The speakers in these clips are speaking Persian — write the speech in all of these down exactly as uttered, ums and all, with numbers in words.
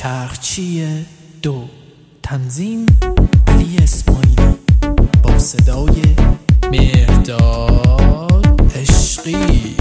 چرخچی دو، تنظیم علی اسماعیلی با صدای مهرداد عشقی.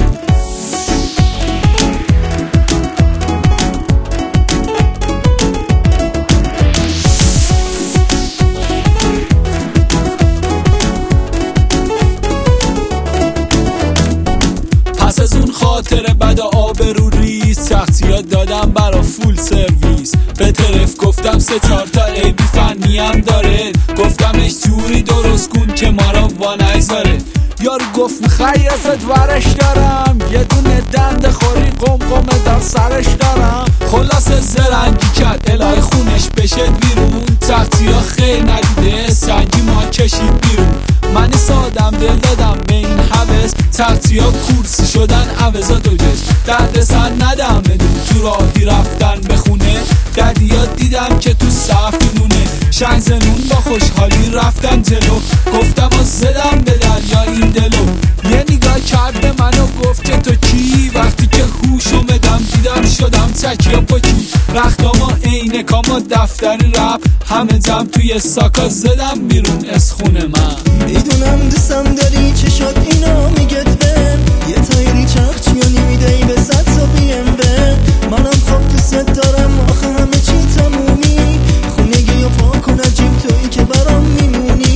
پس از اون خاطره بد آبرو ریز شخصیات دادم برا فول سرویس. به طرف گفتم سه چهار تا عیبی فنی هم داره، گفتمش جوری درست کن که ما را وانگذاره. یارو گفت میخوای ازت ورش دارم، یه دونه دنده خوری قمقمه در سرش دارم. خلاصه زرنگی کرد الهی خونش بشه بیرون، تختی ها خیلی ندیده سنگی ما کشید بیرون. من سادم دل دادم به این حوث، تختی ها کورسی شدن عوضا دو جش. درد سر ندم بدون تو راهی رفتن به خونه، دردیات دیدم که تو صف میمونه. شنگ زنون با خوشحالی رفتن جلو، گفتم و زدم به دریا این دلو. یه نگاه کرد به من و گفت که تو کی؟ وقتی که هوش اومدم دیدم شدم تکیه پاچی. رختاما عینکاما دفتری رفت همه جمع توی ساکا زدم بیرون از خونه من. میدونم دوستم داری چشات اینا میگت به یه تایری چرخچی نمیدهی به صد تا بیم به منم خواب دوست دارم آخه همه چی تمومی خونگی و پاکن عجیب تویی که برام میمونی.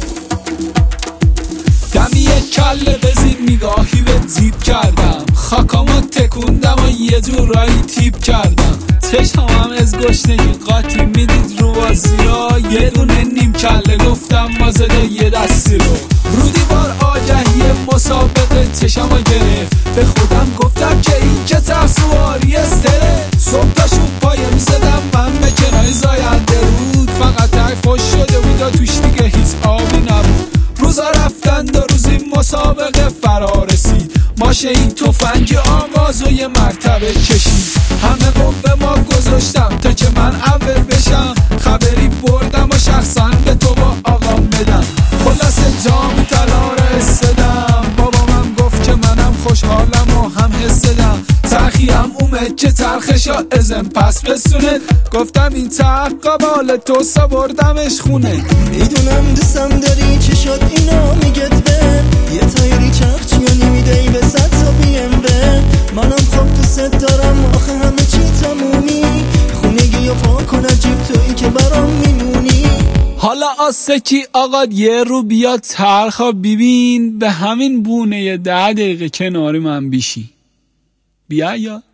دمی یک کله بزید نگاهی به زیب کردم، خاکامو تکوندم و یه جورایی تیپ کردم. چشم هم از گشنگی قاطی میدید رو بازی را، یه دونه نیم کله گفتم ما زده یه دستی رو. رو دیوار آگهی مسابقه چشم گرفت، به خودم گفتم که این که تفسواری استره. صبح تاشون پایه میزدم من به کنای زاینده رود، فقط تای خوش شده بود توش دیگه هیچ آبی نبود. روزا رفتند و روزی مسابقه فرا رسید، ماشه این توفنگ آغاز و یه مرتبه کشید. همه قوه ما گذاشتم تا که من اول بشم، خبری بردم و شخصا به تو با آقام بدم. خلاصه جام طلا را استدم، بابامم گفت که منم خوشحالم و هم حسدم. ترخی هم اومد که ترخشا ازم پس بسونه، گفتم این ترخ قبال تو سبردمش خونه. میدونم دوستم داری چشات اینا میگت به یه تایری چرخچی نمیدهی به صد تا بیم به منم خواب دوست دارم آخه همه چی تمومی خونگی و پاکن عجیب تویی که برام میمونی. حالا آسکی آقا یه رو بیا ترخا ببین، به همین بونه یه ده دقیقه کنار من بیشی. بیا یا